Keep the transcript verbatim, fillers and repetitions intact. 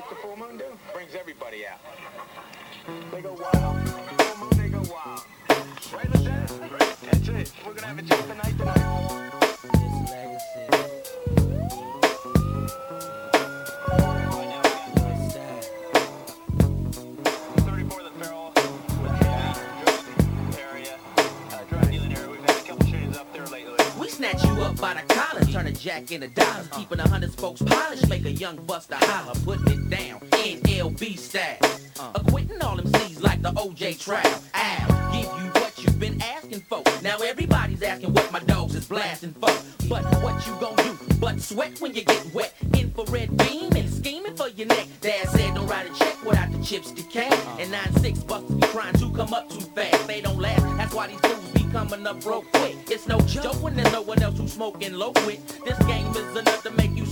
the full moon do? Brings everybody out. They go wild. Full moon, they go wild. Right, Lieutenant? Right. That's it. We're gonna have a jumping night tonight. It's legacy. Snatch you up by the collar, turn a jack into dollars. Keeping a hundred spokes polished, make a young buster holler. Putting it down, N L B style. Acquitting all them C's like the O J trial. I'll give you what you've been asking for. Now everybody's asking what my dogs is blasting for. But what you gon' do? But sweat when you get wet. Infrared beam and scheming for your neck. Dad said don't write a check without the chips to cash. And nine six busters be trying to come up too fast. They don't last, that's why these fools be coming up broke quick. It's no joke when there's no one else who's smoking low with. This game is enough to make you